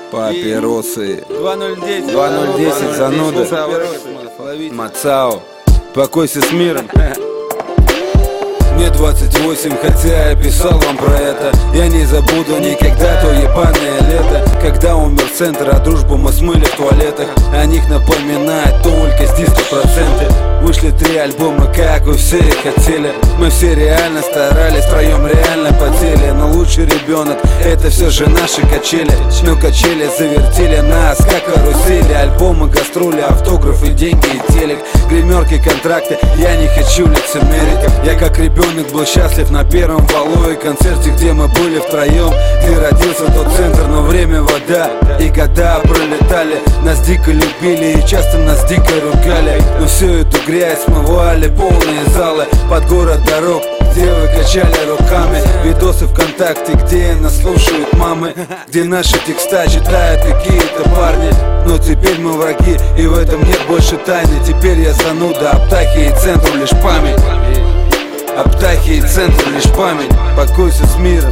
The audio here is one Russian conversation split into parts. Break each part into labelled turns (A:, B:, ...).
A: Папиросы
B: 2010
A: зануда Мацао, покойся с миром. Мне 28, хотя я писал вам про это. Я не забуду никогда то ебаное лето, когда умер центр, а дружбу мы смыли в туалетах. О них напоминает только с диско-проценты. Вышли 3 альбома, как вы все и хотели. Мы все реально старались, втроем реально потели. Но лучший ребенок — это все же наши качели. Но качели завертели нас, как карусели. Альбомы, гастроли, автографы, деньги и телек, гримерки, контракты. Я не хочу лицемерить. Я как ребенок был счастлив на первом валу и концерте, где мы были втроем. Где родился тот центр, но время вода. И года пролетали, нас дико любили и часто нас дико ругали. Но всю эту грязь смывали полные залы под город дорог, где вы качали руками. Видосы ВКонтакте, где нас слушают мамы, где наши текста читают какие-то парни. Но теперь мы враги, и в этом нет больше тайны. Теперь я зануда, Аптахи и центру лишь память. Аптахи и центру лишь память. Покойся с миром.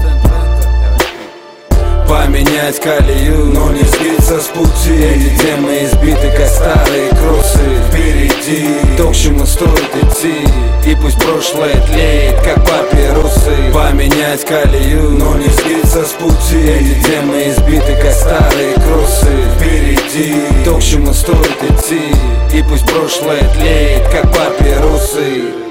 A: Поменять колею, но не сбиться с пути. Эти темы избиты, как старые кроссы. Впереди то, к чему стоит идти. И пусть прошлое тлеет, как папиросы. Поменять колею, но не сбиться с пути. Эти темы избиты, как старые кроссы. Впереди то, к чему стоит идти. И пусть прошлое тлеет, как папиросы.